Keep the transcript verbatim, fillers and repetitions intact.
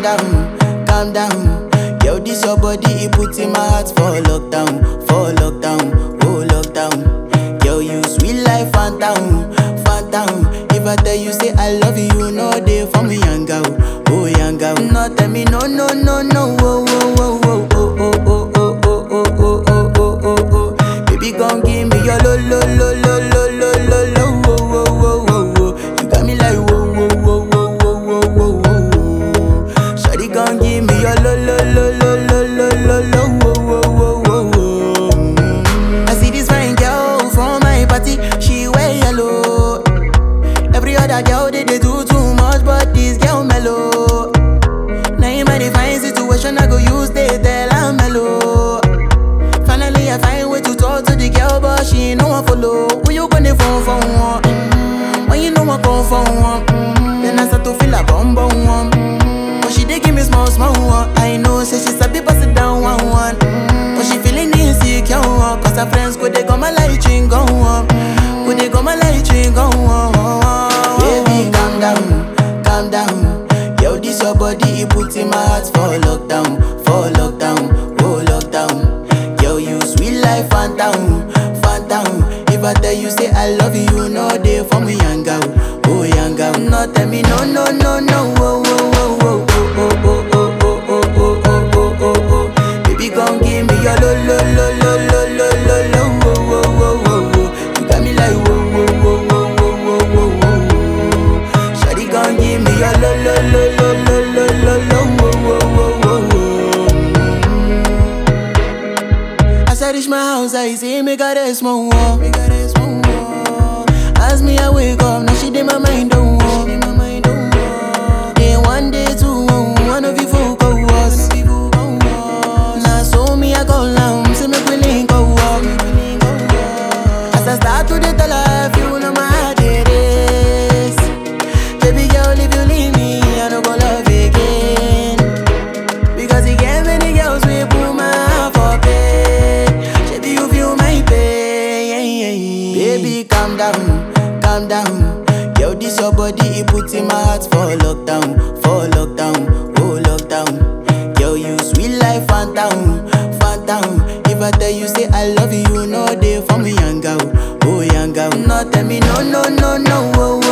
down, calm down. Yo, this your body, it puts in my heart for lockdown, for lockdown, oh lockdown. Yo, you sweet life, phantom, phantom. If I tell you say I love you, you know they for me, young girl, oh young girl. No tell me no, no, no, no, oh, oh, oh, oh, oh, oh, oh, oh, oh, oh, oh, oh, oh, oh. Baby, gon' give me your lo, lo, lo, lo, lo, lo, lo, lo, oh, oh, oh, oh, oh. You got me like whoa, whoa, whoa, whoa, whoa, whoa, whoa, whoa. Shawty gon' give me your lo, lo, lo, lo, lo, lo, lo, lo, oh, oh, oh, oh, oh. I see this fine girl from my party, she wear yellow. Every other girl they, they do too much, but this girl mellow. Now in my fine situation, I go use they tell I'm mellow. Finally I find way to talk to the girl, but she ain't no one follow. Who you gonna phone for one? Mm-hmm. When you know I come for one, mm-hmm. Then I start to feel a bum bum one. Mm-hmm. But she dey give me small small one. I know say she sabi pass it down one one. Mm-hmm. But she feeling insecure one, cause her friends go they go my light ring go on. Go they go my light ring go on. Baby calm down, calm down. Yo, this your body, it puts in my heart for lockdown, for lockdown, oh lockdown. Yo, you sweet life, phantom, phantom. If I tell you say I love you, you know they for me, young girl, oh young girl. No tell me no, no, no, no, oh, oh, oh, oh, oh, oh, oh, oh, oh, oh, oh, oh, oh, oh. Baby, gon' give me your lo, lo, lo, lo, lo, lo, lo, lo, oh, oh, oh, oh, oh. You got me like whoa, whoa, whoa, whoa, whoa, whoa, whoa, whoa. Shawty gon' give me your lo, lo, lo, lo, lo, lo, lo, lo, oh, oh, oh, oh, oh. As I reach my house, I see me got a small wall. Me got a small wall. As me I wake up, now she did my mind don't walk. Then one day two, one of you folk go was. Now so me I go down, see me willing go walk. As I start to the tell her, you know my heart it is. Baby girl, if you leave me, I don't go love again. Because you get many girls we put my heart for pain. Baby, you feel my pain. Baby, calm down, calm down. Yo, this your body, it puts in my heart for lockdown, for lockdown, oh lockdown. Yo, you sweet life, phantom, phantom. If I tell you say I love you, you know they for me, young girl, oh young girl. No tell me no, no, no, no, oh,